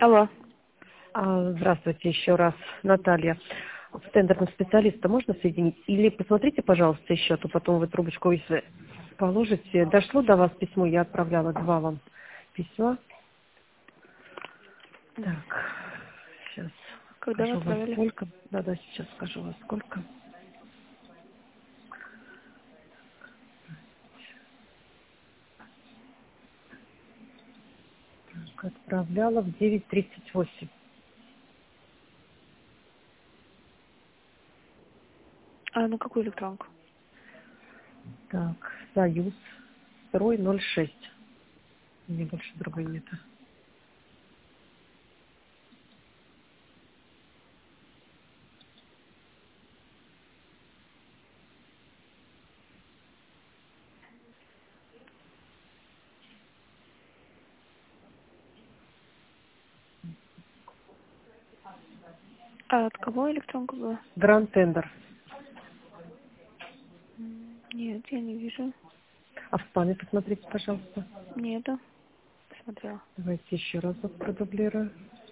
Алло. Здравствуйте еще раз, Наталья. С тендерным специалистом можно соединить? Или посмотрите, пожалуйста, еще, а то потом вы трубочку, если положите. Дошло до вас письмо, я отправляла 2 вам письма. Так, сейчас Когда вы скажу во отправили? сколько. Да, сейчас скажу во сколько. Так, отправляла в 9:38. А на какую электронку? Так, Союз, строй 06. Мне больше другой нет. А от кого электронка была? Гранд тендер. Нет, я не вижу. А в спаме посмотрите, пожалуйста. Нету. Смотрела. Давайте еще разок продублирую.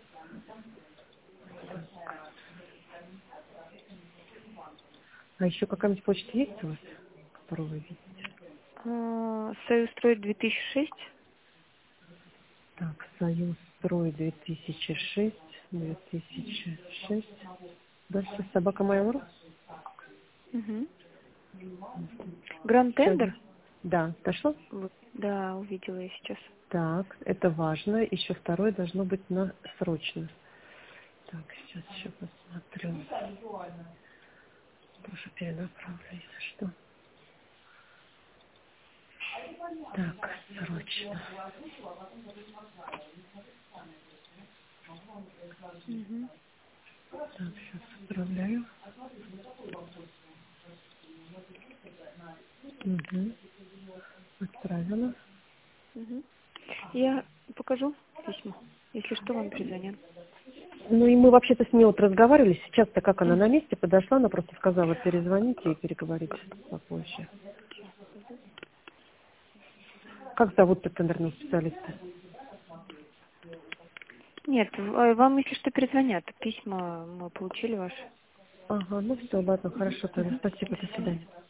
А еще какая-нибудь почта есть у вас, которую вы видите? Союз строит 2006. Так, Союз строй 2006. 2006. Дальше собака Mail.ru. Угу. Гранд Сейчас. Тендер? Да, дошло? Вот. Да, увидела я сейчас. Так, это важно. Еще второе должно быть на срочно. Так, сейчас еще посмотрю. Тоже перенаправлю, если что. Так, срочно. Угу. Так, сейчас отправляю. Угу. Отправила. Угу. Я покажу письма. Если что, вам перезвонят. Ну и мы вообще-то с ней вот разговаривали. Сейчас-то как она М. на месте подошла, она просто сказала перезвоните и переговорить попозже. Как зовут-то тендерного специалиста? Нет, вам, если что, перезвонят. Письма мы получили ваши. Ага, ну все, ладно, хорошо, тогда Угу. спасибо, До до свидания. свидания.